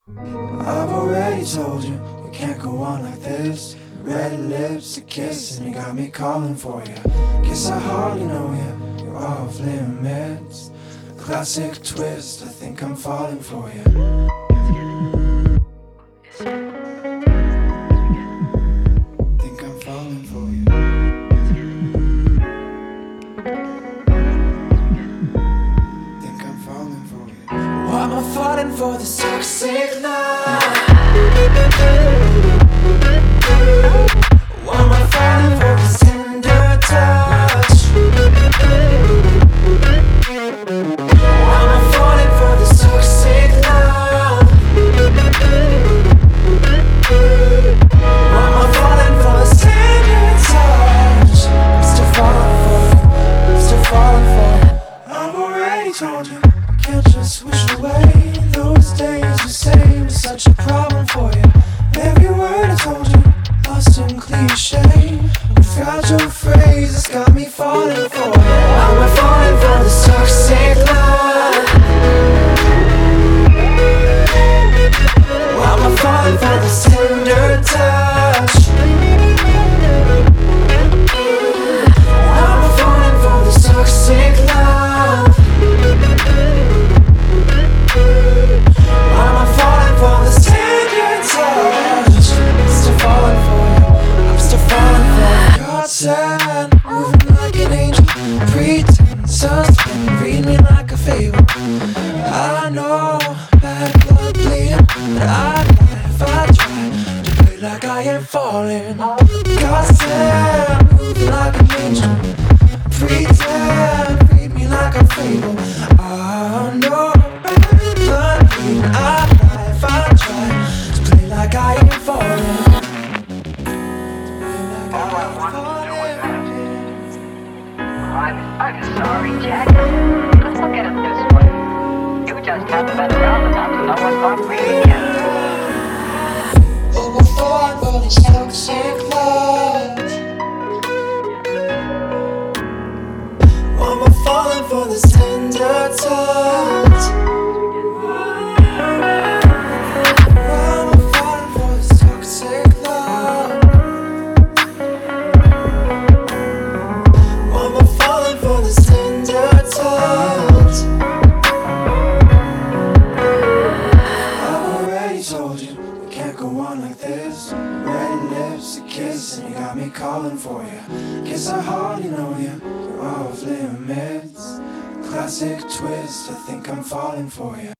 I've already told you, we can't go on like this. Red lips, a kiss, and you got me calling for you. Guess I hardly know you, you're off limits. Classic twist, I think I'm falling for you. Think I'm falling for you. Think I'm falling for you. Why am I falling for this toxic love? Why am I falling for this tender touch? Why am I falling for this toxic love? Why am I falling for this tender touch? I'm still falling for you, I'm still falling for you. I've already told you, I can't just wish away those days you say was such a problem for you. Every word I told you, lost in cliche. Without your phrase, it's got me falling for you. Why am I falling for this toxic love? Why am I falling for this tender touch? Why am I falling for this toxic love? Why am I falling for this tender touch? I'm still falling for you, I'm still falling for you. God said, moving like an angel, pretend suspect, read me like a fable. I know, bad blood bleeding, but I'd lie if I tried to play like I ain't falling. God said, moving like an angel, pretend, read me like a fable. I know, bad blood bleeding, I'd lie if I tried to play like I ain't falling. All I want to do is I'm sorry, Jack. Let's look at it this way. You just haven't been around enough to know what's not reading yet. But we're falling for this toxic love. Why am I falling for this tender touch? Why am I falling for this toxic love? Why am I falling for this tender touch? I've already told you, we can't go on like this. Red lips, a kiss, and you got me calling for you. Guess I hardly know you, you're off limits. Classic twist, I think I'm falling for you.